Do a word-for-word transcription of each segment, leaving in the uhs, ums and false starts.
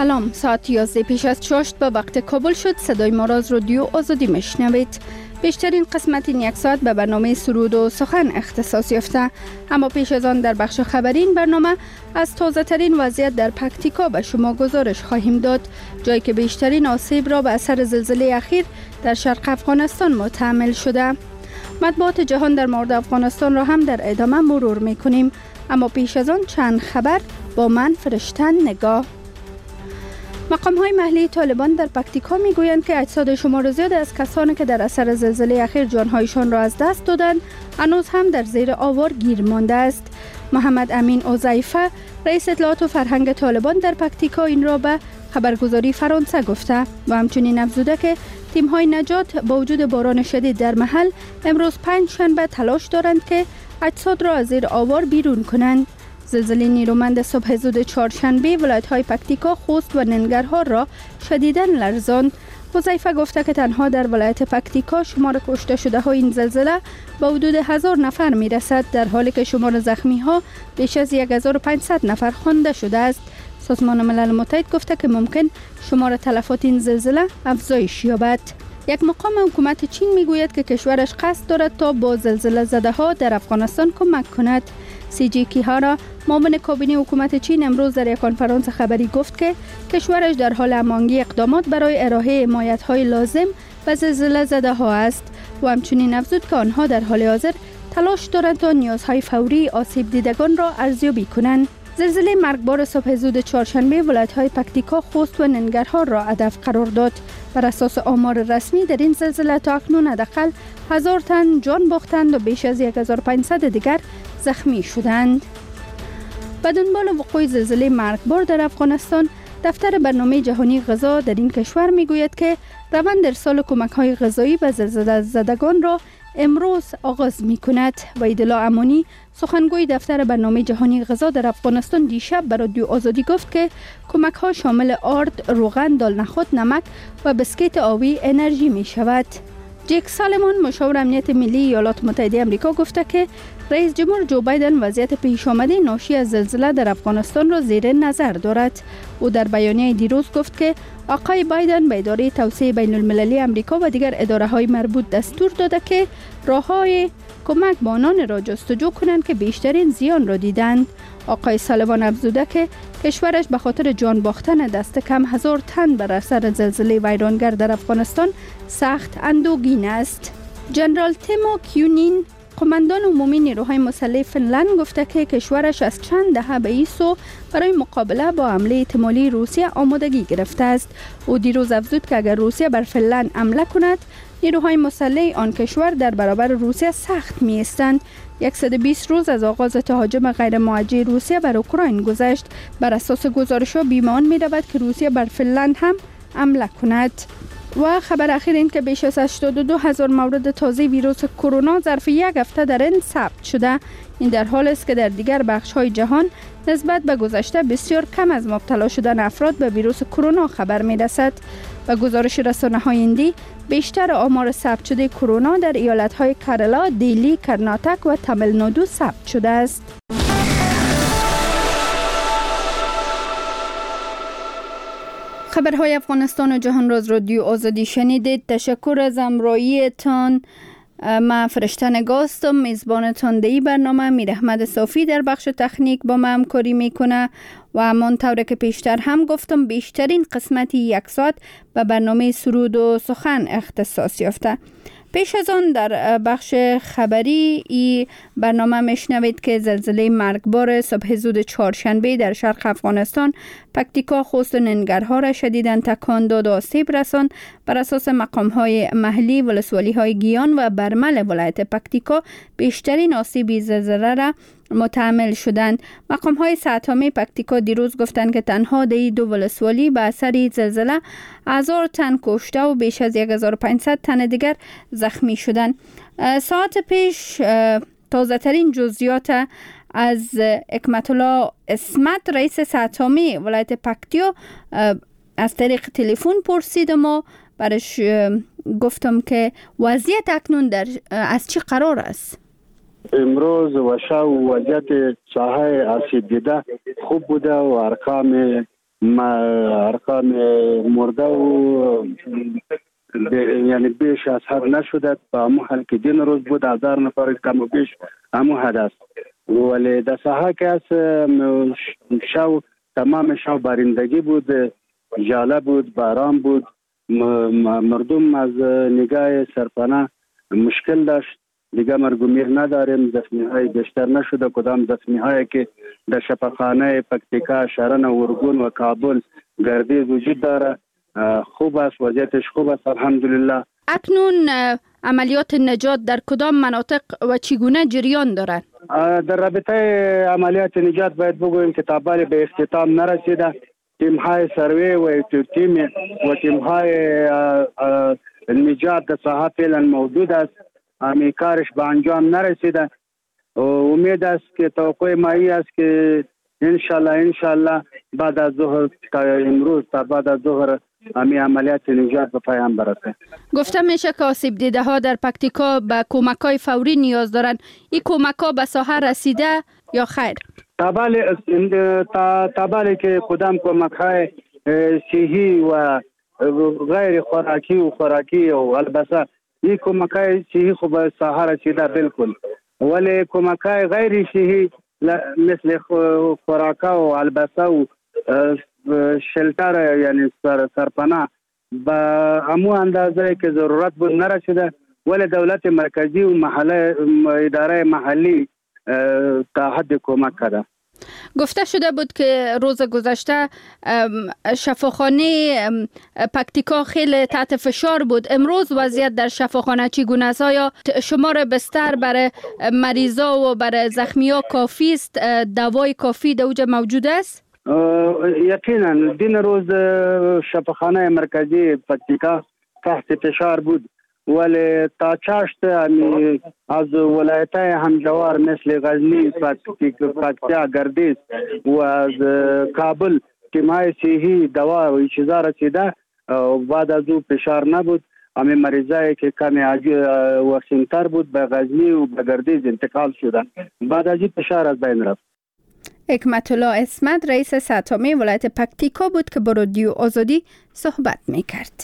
سلام، ساعت یازده پیش از چاشت به وقت کابل شد. صدای ما را از رادیو آزادی میشنوید. بیشترین قسمت این یک ساعت به برنامه سرود و سخن اختصاص یافته، اما پیش از آن در بخش خبری این برنامه از تازه ترین وضعیت در پکتیکا به شما گزارش خواهیم داد، جایی که بیشترین آسیب را به اثر زلزله اخیر در شرق افغانستان متحمل شده. مطبوعات جهان در مورد افغانستان را هم در ادامه مرور میکنیم، اما پیش از آن چند خبر با من فرشتن نگاه. مقام های محلی طالبان در پکتیکا می گویند که اجساد شمار زیاد از کسانی که در اثر زلزله اخیر جانهایشان را از دست دادند هنوز هم در زیر آوار گیر مانده است. محمد امین اوزایفه، رئیس اطلاعات و فرهنگ طالبان در پکتیکا، این را به خبرگزاری فرانسه گفته و همچنین افزوده که تیم های نجات با وجود باران شدید در محل امروز پنج شنبه تلاش دارند که اجساد را از زیر آوار بیرون کنند. زلزله نیرومند صبح زود چهارشنبه ولایت‌های پکتیکا، خوست و ننگرهار را شدیداً لرزاند. حذیفه گفته که تنها در ولایت پکتیکا شمار کشته شده های این زلزله به حدود هزار نفر می رسد، در حالی که شمار زخمی ها بیش از هزار و پانصد نفر خوانده شده است. سازمان ملل متحد گفته که ممکن شمار تلفات این زلزله افزایش یابد. یک مقام حکومت چین می گوید که کشورش قصد دارد تا با زلزله زده ها در افغانستان کمک کند. سی جی کیهارا، معاون کابینه حکومت چین، امروز در یک کنفرانس خبری گفت که کشورش در حال هماهنگی اقدامات برای ارائه حمایت‌های لازم به زلزله زده ها است و همچنین افزود که آنها در حال حاضر تلاش دارند تا نیازهای فوری آسیب دیدگان را ارزیابی کنند. زلزله مرگبار صبح زود چهارشنبه ولایت‌های پکتیکا، خوست و ننگرهار را هدف قرار داد. بر اساس آمار رسمی در این زلزله تا اکنون حداقل هزار تن جان باختند و بیش از هزار و پانصد دیگر زخمی شدند. به دنبال وقوع زلزله مرگبار در افغانستان، دفتر برنامه جهانی غذا در این کشور میگوید که روند ارسال کمک‌های غذایی به زلزله زدگان را امروز آغاز می کند و ایدلا امانی، سخنگوی دفتر برنامه جهانی غذا در افغانستان، دیشب به رادیو آزادی گفت که کمک‌ها شامل آرد، روغن، دال نخود، نمک و بسکیت آبی انرژی می شود. جک سالمون، مشاور امنیت ملی ایالات متحده آمریکا، گفته که رئیس جمهور جو بایدن وضعیت پیش آمده ناشی از زلزله در افغانستان را زیر نظر دارد. او در بیانیه دیروز گفت که آقای بایدن به اداره توسعه بین المللی آمریکا و دیگر اداره‌های مربوط دستور داده که راه‌های کمک به آنان را جستجو کنند که بیشترین زیان را دیدند. آقای سالوان افزوده که کشورش به خاطر جان باختن دست کم هزار تن بر اثر زلزله ویرانگر در افغانستان سخت اندوهگین است. جنرال تیمو کیونین، قماندان عمومی نیروهای مسلح فنلند، گفته که کشورش از چند دهه به این سو برای مقابله با حمله احتمالی روسیه آمادگی گرفته است. او دیروز افزود که اگر روسیه بر فنلند حمله کند، نیروهای مسلح آن کشور در برابر روسیه سخت می ایستند. صد و بیست روز از آغاز تهاجم غیر موجه روسیه بر اوکراین گذشت. بر اساس گزارش‌ها بیمان می رود که روسیه بر فنلند هم حمله کند. و خبر اخیر این که بیش از هشتاد و دو هزار مورد تازه ویروس کرونا ظرف یک هفته در هند ثبت شده. این در حالی است که در دیگر بخش‌های جهان نسبت به گذشته بسیار کم از مبتلا شدن افراد به ویروس کرونا خبر می‌رسد. و گزارش رسانه‌های هندی، بیشتر آمار ثبت شده کرونا در ایالت‌های کرالا، دیلی، کرناتک و تامل نادو ثبت شده است. خبرهای افغانستان و جهان را از رادیو آزادی شنیدید. تشکر از همراهیتان. من فرشته نگاه هستم، میزبانتان دی برنامه. میر احمد صافی در بخش تکنیک با من همکاری میکنه و همان طوری که پیشتر هم گفتم بیشترین قسمتی یک ساعت به برنامه سرود و سخن اختصاص یافته. پیش از آن در بخش خبری ای برنامه میشنوید که زلزله مرگبار صبح زود چهارشنبه در شرق افغانستان، پکتیکا، خوست و ننگرهار را شدیداً تکان داد و آسیب رساند. بر اساس مقام‌های محلی، ولسوالی‌های گیان و برمل ولایت پکتیکا بیشترین آسیب زلزله را متحمل شدند. مقام‌های سه‌تامه پکتیکا دیروز گفتند که تنها در دو ولسوالی به اثر زلزله هزار تن کشته و بیش از هزار و پانصد تن دیگر زخمی شدند. ساعت پیش تازه ترین جزئیات از حکمت الله اسمت، رئیس سه‌تامه ولایت پکتیا، از طریق تلفن پرسیدم و برش گفتم که وضعیت اکنون در از چی قرار است؟ امروز وشا و وضعیت ساحه آسیب دیده خوب بوده و ارقام ارقام مرده و یعنی بیش از حد نشده. با همون حال که دین روز بود هزار نفر کم و بیش همون حد است. ولی در ساحه که از شو تمام شو بارندگی بود، ژاله بود، باران بود. مردم از نگاه سرپناه مشکل داشت. دیگه مرگومیر نداریم، زخمی های بیشتر نشده. کدام زخمی هایی که در شفاخانه پکتیکا، شرن، ورگون و کابل، گردیز وجود داره خوب است، وضعیتش خوب است الحمدلله. اکنون عملیات نجات در کدام مناطق و چگونه جریان دارد؟ در رابطه عملیات نجات باید بگوییم که تا به اختتام نرسیده. تیم های سروی و تیم و تیم های نجات در ساحه فعلا موجود است. امی کارش به انجام نرسیده. امید است که توقع مایی است که انشالله انشالله بعد از ظهر تا امروز تا بعد از ظهر امی عملیات نجات به پایان برسه. گفته میشه که آسیب دیده ها در پکتیکا به کمک‌های فوری نیاز دارند. این کمک‌ها به ساحه رسیده یا خیر؟ تابالی تابالی که کدام کمک‌های صحی و غیر خوراکی و خوراکی و البته این کمک‌های صحی خوب به ساحه رسیده بالکل. ولی کمک‌های غیر صحی مثل خوراکا و البته و شلتر یعنی سر سرپناه به همون اندازه که ضرورت بود نرسیده. ولی دولت مرکزی و محله اداره محلی تا حد کمک کرده. گفته شده بود که روز گذشته شفاخانه پکتیکا خیلی تحت فشار بود. امروز وضعیت در شفاخانه چگونه است؟ آیا شمار بستر برای مریضا و برای زخمی‌ها کافی است؟ دوای کافی در اوجا موجود است؟ یقینا دین روز شفاخانه مرکزی پکتیکا تحت فشار بود. ولی تا چاشت از ولایت‌های همجوار مثل غزنی، پکتیا، گردیز و از کابل تیم‌های صحی دوا و چیزا رسیده و بعد از او فشار نبود. همه مریضایی که کمی وخیم‌تر بود به غزنی و به گردیز انتقال شدن. بعد از این فشار از بین رفت. حکمت الله اسمت رئیس ساتمی ولایت پکتیکا بود که با رادیو آزادی صحبت می‌کرد.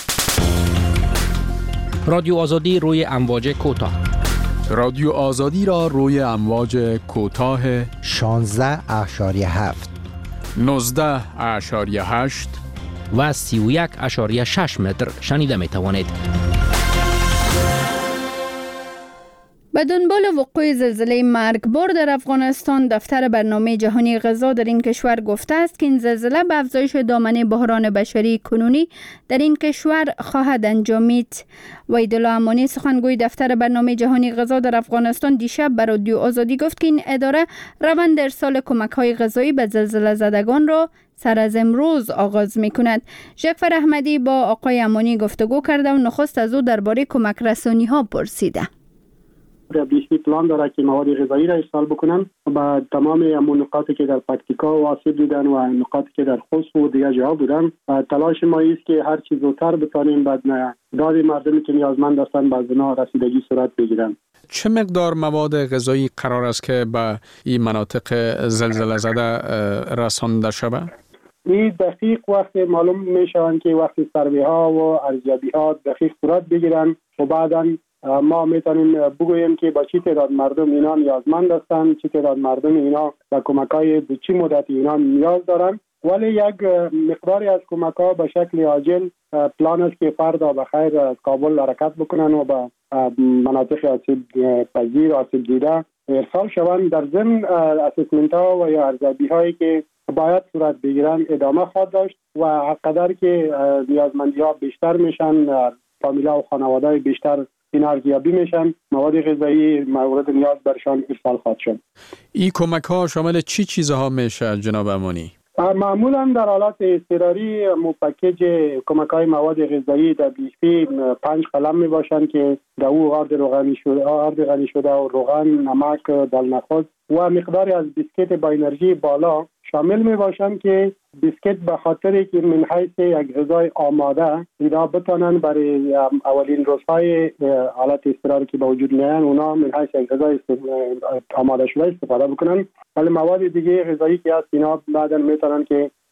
رادیو آزادی روی امواج کوتاه. رادیو آزادی را روی امواج کوتاه شانزده اشاری هفت، نوزده اشاری هشت و سی و یک اشاری شش متر شنیده می توانید. به دنبال وقوع زلزله مرگبار در افغانستان، دفتر برنامه جهانی غذا در این کشور گفته است که این زلزله به افزایش دامنه بحران بشری کنونی در این کشور خواهد انجامید. وحیدالله امانی سخنگوی دفتر برنامه جهانی غذا در افغانستان دیشب به رادیو آزادی گفت که این اداره روند ارسال کمک‌های غذایی به زلزله زدگان را سر از امروز آغاز می کند. ژکفر احمدی با آقای امانی گفتگو کرده و نخست از او درباره کمک رسانی ها پرسیده. بیشتر پلان داره که مواد غذایی را ارسال بکنن و تمام همون نقاطی که در پکتیکا و آسیب دیدن و نقاطی که در خوست و دیگر جاها بودن، تلاش ما است که هر چیز زودتر بتانیم بعد داد مردمی که نیازمند هستند به اونا رسیدگی صورت بگیرن. چه مقدار مواد غذایی قرار است که به این مناطق زلزله زده رسانده شود؟ این دقیق وقت معلوم می شوند که وقت سروی ها و ارزیابی ها دقیق صورت بگیرن و بعداً ما میتونیم بگوییم که با چی تعداد مردم اینا نیازمند هستند، چی تعداد مردم اینا با کمک‌های چی مدت اینا نیاز دارند. ولی یک مقداری از کمک‌ها به شکل عاجل پلان است که فردا بخیر از کابل حرکت بکنن و به مناطق آسیب پذیر آسیب دیده ارسال شوند. در ضمن اسسمنت ها و یا ارزیابی هایی که باید صورت بگیرن ادامه خواهد داشت و هرقدر که نیازمندی ها بیشتر میشن، فامیلا و خانواده بیشتر این ارزیابی میشن، مواد غذایی مورد نیاز برشان ارسال خواهد شد. این کمک ها شامل چی چیزها میشه جناب امانی؟ معمولا در حالت اضطراری مپکیج کمک های مواد غذایی در بیشتر پنج قلم می باشند که در او آرد روغنی شده، آرد غنی شده و روغن، نمک، دلنخود و مقداری از بیسکیت با انرژی بالا شامل می باشند که بیسکیت به خاطری که من حیث یک غذای آماده اینا بتانن برای اولین روزهای حالت اضطراری که به وجود میان اونا من حیث یک غذای آماده شده استفاده بکنن. ولی مواد دیگه غذایی که هست اینا بعدا میتونن که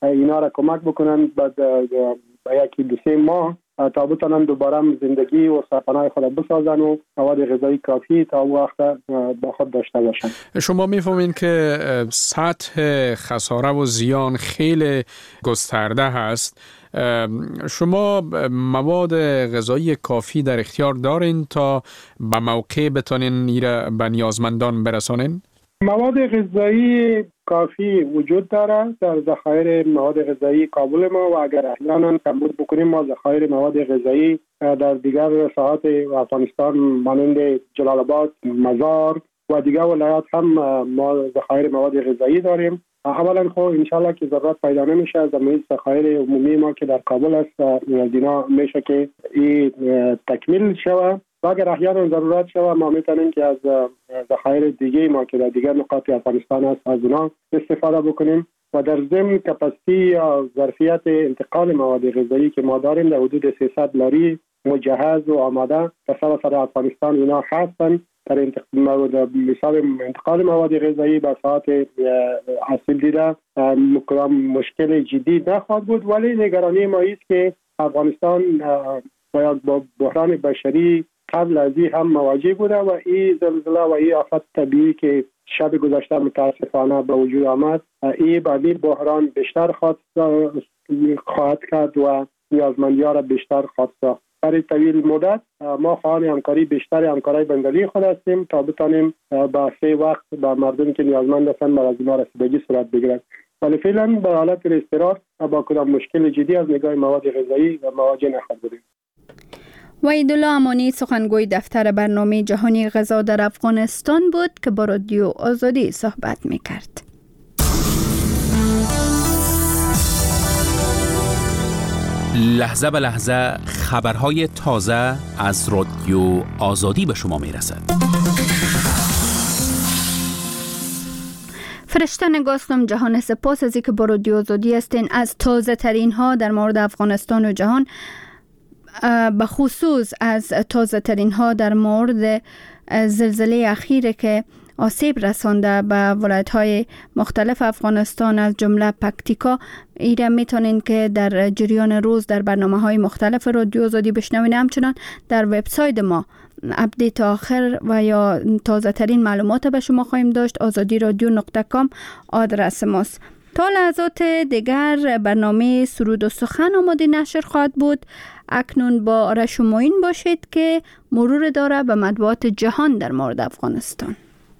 اینا را کمک بکنن بعد یکی دو سه ماه تا بتونن دوباره زندگی و سرپناه خود بسازن و مواد غذایی کافی تا وقت با خود داشته باشن. شما میفهمین که سطح خساره و زیان خیلی گسترده هست. شما مواد غذایی کافی در اختیار دارین تا به موقع بتونین ایره به نیازمندان برسانین؟ مواد غذایی کافی وجود داره در ذخایر مواد غذایی کابل ما و اگر احیانا کمبود بکنیم ما ذخایر مواد غذایی در دیگر ساحات افغانستان مانند جلال آباد، مزار و دیگر ولایات هم ما ذخایر مواد غذایی داریم. اولا خب انشالله که ضرورت پیدا نمیشه از زمین ذخایر عمومی ما که در کابل است دینا میشه که این تکمیل شوه و اگر احیانا ضرورت شوه ما میتونیم که از ذخایر دیگه ما که در دیگر نقاط افغانستان است از اونا استفاده بکنیم و در ضمن کپاسیتی یا ظرفیت انتقال مواد غذایی که ما داریم در حدود سیصد لاری مجهز و آماده در سراسر افغانستان اینا هستن در مثال انتقال مواد غذایی به ساعت اصیل دیده مشکل جدی نخواهد بود، ولی نگرانی ما است که افغانستان با بحران بشری قبل از این هم مواجه بوده و این زلزله و این آفت طبیعی که شب گذشته متاسفانه به وجود آمد این بعدی بحران بیشتر خواهد کرد و نیازمندی‌ها را بیشتر خواهد ساخت. برای طویل مدت ما خواهان همکاری بیشتر همکارای بندری خود هستیم تا بتانیم با سه وقت با مردمی که نیازمند هستند بر از اینا رسیدگی صورت بگیرد. ولی فعلا به حالت اضطرار با کدام مشکل جدی از نگاه مواد غذایی و مواجه نخواهد بودیم. وحیدالله امانی سخنگوی دفتر برنامه جهانی غذا در افغانستان بود که با رادیو آزادی صحبت می‌کرد. لحظه به لحظه خبرهای تازه از رادیو آزادی به شما میرسد. فرشته نگاستم جهان سپاس از اینکه با رادیو آزادی هستین. از تازه ترین ها در مورد افغانستان و جهان، به خصوص از تازه ترین ها در مورد زلزله اخیره که آسیب رسانده به ولایت‌های مختلف افغانستان از جمله پکتیکا، ایره میتونین که در جریان روز در برنامه‌های مختلف رادیو آزادی بشنوین. همچنان در وبسایت ما اپدیت آخر و یا تازه ترین معلومات به شما خواهیم داشت. آزادی رادیو نقطه کام آدرس ماست. تا لحظات دیگر برنامه سرود و سخن آماده نشر خواهد بود. اکنون با آرش و معین باشید که مرور داره به مطبوعات جهان در مورد افغانستان.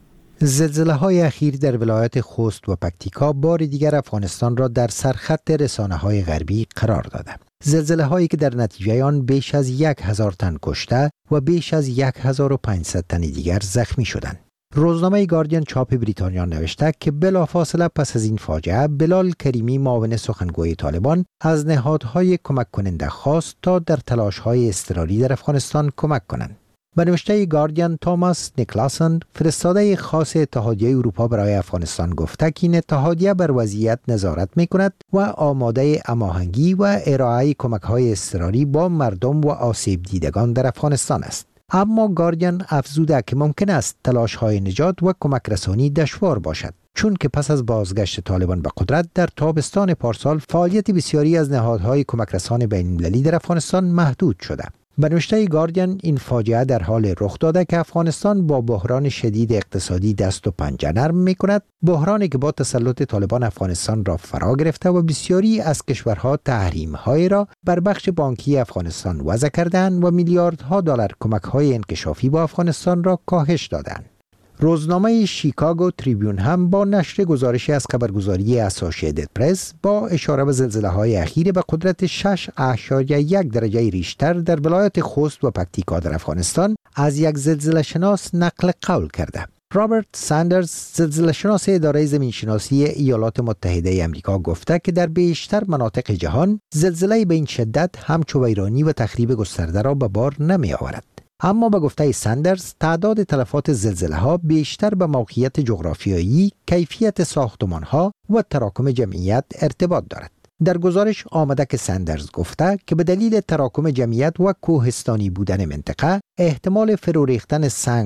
زلزله های اخیر در ولایت خوست و پکتیکا بار دیگر افغانستان را در سرخط رسانه های غربی قرار داده. زلزله هایی که در نتیجه آن بیش از یک هزار تن کشته و بیش از یک هزار و پانصد تن دیگر زخمی شدند. روزنامه گاردین چاپ بریتانیا نوشته که بلافاصله پس از این فاجعه بلال کریمی معاون سخنگوی طالبان از نهادهای کمک کننده خواست تا در تلاش‌های اضطراری در افغانستان کمک کنند. به نوشته گاردین توماس نیکلاسن فرستاده خاص اتحادیه اروپا برای افغانستان گفته که این اتحادیه بر وضعیت نظارت می‌کند و آماده هماهنگی و ارائه کمک‌های اضطراری با مردم و آسیب دیدگان در افغانستان است. اما گاردین افزوده که ممکن است تلاش‌های نجات و کمک رسانی دشوار باشد، چون که پس از بازگشت طالبان به قدرت در تابستان پارسال فعالیت بسیاری از نهادهای کمک رسان بین‌المللی در افغانستان محدود شده. به نوشته گاردین این فاجعه در حال رخ داده که افغانستان با بحران شدید اقتصادی دست و پنجه نرم می‌کند، بحرانی که با تسلط طالبان افغانستان را فرا گرفته و بسیاری از کشورها تحریم‌های را بر بخش بانکی افغانستان وضع کردند و میلیاردها دلار کمک‌های انکشافی با افغانستان را کاهش دادند. روزنامه شیکاگو تریبیون هم با نشر گزارشی از خبرگزاری اسوسییتد پرس با اشاره به زلزله‌های اخیر به قدرت شش اشاریه یک درجه ریشتر در ولایت خوست و پکتیکا در افغانستان از یک زلزله شناس نقل قول کرده. رابرت ساندرز، زلزله شناس اداره زمینشناسی ایالات متحده آمریکا، گفته که در بیشتر مناطق جهان زلزله به این شدت همچو ویرانی و تخریب گسترده را به بار نمی آورد. اما به گفته ساندرز تعداد تلفات زلزله ها بیشتر به موقعیت جغرافیایی، کیفیت ساختمان ها و تراکم جمعیت ارتباط دارد. در گزارش آمده که ساندرز گفته که به دلیل تراکم جمعیت و کوهستانی بودن منطقه احتمال فرو ریختن سنگ